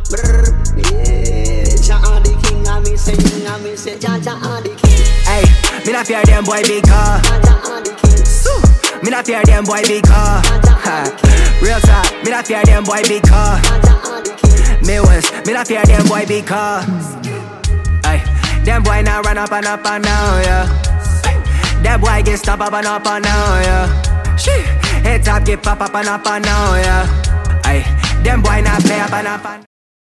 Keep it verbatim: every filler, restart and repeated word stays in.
Brr, yeah, Jah are the king, I me say, I me say, Jah Jah are the king. Hey, me not fear them boy because Jah Jah are the king. so, me not fear them boy because real talk, me not fear them boy because Jah Jah are the king. me was, me not fear them boy because hey, them boy now run up and up and down, yeah. That boy get stomp up and up and down, yeah. Shit, head top get pop up and up and down, yeah. Ay, them boy not play up and up and